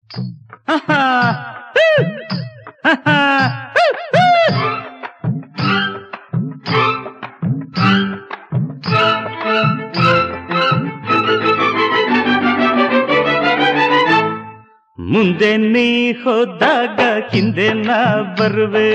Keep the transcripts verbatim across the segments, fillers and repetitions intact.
ಮುಂದೆ ನೀ ಹೋದಾಗ ಹಿಂದೆ ನಾ ಬರುವೆ,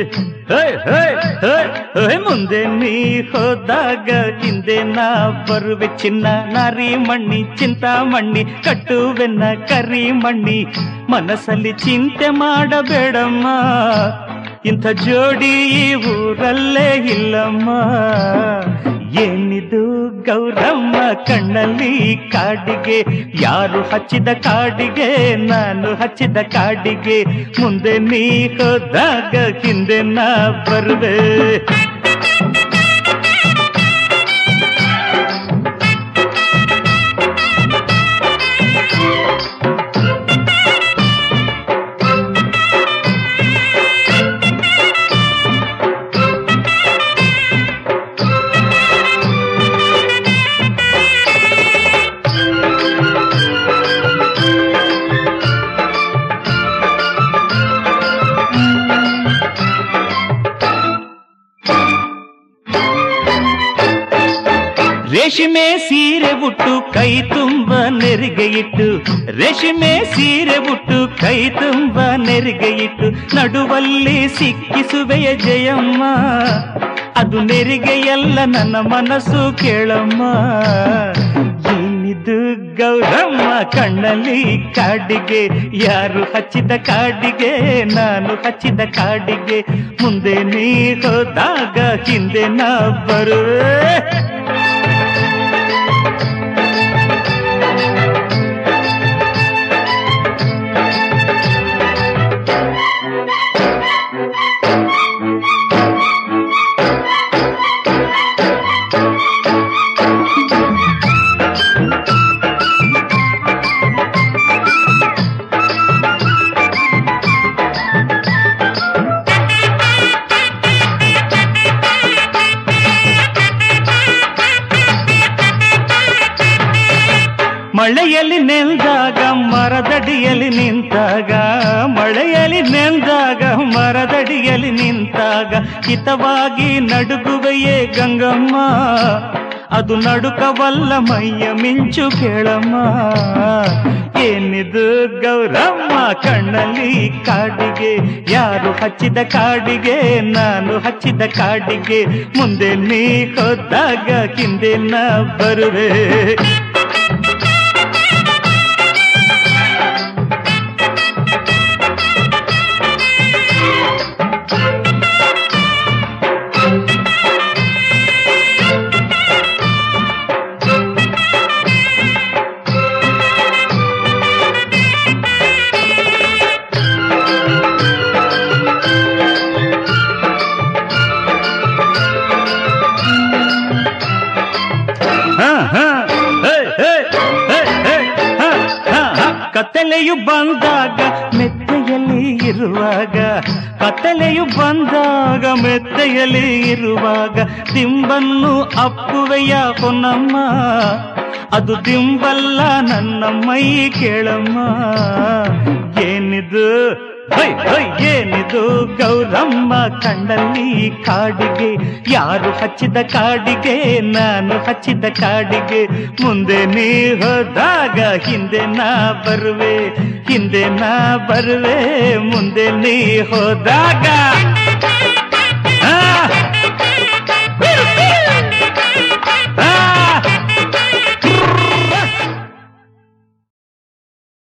ಮುಂದೆ ನೀ ಹೋದಾಗ ಹಿಂದೆ ನಾ ಬರುವೆ. ಚಿನ್ನ ನಾರಿ ಮಣ್ಣಿ ಚಿಂತಾಮಣ್ಣಿ ಕಟ್ಟುವೆನ್ನ ಕರಿ ಮಣ್ಣಿ. ಮನಸ್ಸಲ್ಲಿ ಚಿಂತೆ ಮಾಡಬೇಡಮ್ಮ, ಇಂಥ ಜೋಡಿ ಈ ಊರಲ್ಲೇ ಇಲ್ಲಮ್ಮ. ಏನಿದು ಗೌರಮ್ಮ ಕಣ್ಣಲ್ಲಿ ಕಾಡಿಗೆ, ಯಾರು ಹಚ್ಚಿದ ಕಾಡಿಗೆ ನಾನು ಹಚ್ಚಿದ ಕಾಡಿಗೆ. ಮುಂದೆ ನೀ ಹೋದಾಗ ಹಿಂದೆ ನಾ ಬರುವೆ. ರೇಷ್ಮೆ ಸೀರೆ ಉಟ್ಟು ಕೈ ತುಂಬ ನೆರಿಗೆ ಇಟ್ಟು, ರೇಷ್ಮೆ ಸೀರೆ ಉಟ್ಟು ಕೈ ತುಂಬ ನೆರಿಗೆ ಇಟ್ಟು, ನಡುವಲ್ಲಿ ಸಿಕ್ಕಿಸುವೆಯ ಜಯಮ್ಮ. ಅದು ನೆರಿಗೆಯಲ್ಲ ನನ್ನ ಮನಸ್ಸು ಕೇಳಮ್ಮ. ಏನಿದು ಗೌರಮ್ಮ ಕಣ್ಣಲ್ಲಿ ಕಾಡಿಗೆ, ಯಾರು ಹಚ್ಚಿದ ಕಾಡಿಗೆ ನಾನು ಹಚ್ಚಿದ ಕಾಡಿಗೆ. ಮುಂದೆ ನೀ ಹೋದಾಗ ಹಿಂದೆ ನಾ ಬರುವೆ. ಮಳೆಯಲ್ಲಿ ನೆಂದಾಗ ಮರದಡಿಯಲ್ಲಿ ನಿಂತಾಗ, ಮಳೆಯಲ್ಲಿ ನೆಂದಾಗ ಮರದಡಿಯಲ್ಲಿ ನಿಂತಾಗ ಹಿತವಾಗಿ ನಡುಗುವೆಯೇ ಗಂಗಮ್ಮ. ಅದು ನಡುಕವಲ್ಲ ಮೈಯ ಮಿಂಚು ಕೇಳಮ್ಮ. ಏನಿದು ಗೌರಮ್ಮ ಕಣ್ಣಲ್ಲಿ ಕಾಡಿಗೆ, ಯಾರು ಹಚ್ಚಿದ ಕಾಡಿಗೆ ನಾನು ಹಚ್ಚಿದ ಕಾಡಿಗೆ. ಮುಂದೆ ನೀ ಹೋದಾಗ ಹಿಂದೆ ನಾ ಬರುವೆ. ಕತ್ತಲೆಯು ಬಂದಾಗ ಮೆತ್ತೆಯಲ್ಲಿ ಇರುವಾಗ, ಕತ್ತಲೆಯು ಬಂದಾಗ ಮೆತ್ತೆಯಲ್ಲಿ ಇರುವಾಗ ದಿಂಬನ್ನು ಅಪ್ಪುವೆಯ ಹೊನ್ನಮ್ಮ. ಅದು ದಿಂಬಲ್ಲ ನನ್ನ ಮೈ ಕೇಳಮ್ಮ. ಏನಿದು ಹೈ ಹೈ ಏನಿದು ಗೌರಮ್ಮ ಕಣ್ಣಲ್ಲಿ ಕಾಡಿಗೆ, ಯಾರು ಹಚ್ಚಿದ ಕಾಡಿಗೆ ನಾನು ಹಚ್ಚಿದ ಕಾಡಿಗೆ. ಮುಂದೆ ನೀ ಹೋದಾಗ ಹಿಂದೆ ನಾ ಬರುವೆ, ಹಿಂದೆ ನಾ ಬರುವೆ ಮುಂದೆ ನೀ ಹೋದಾಗ.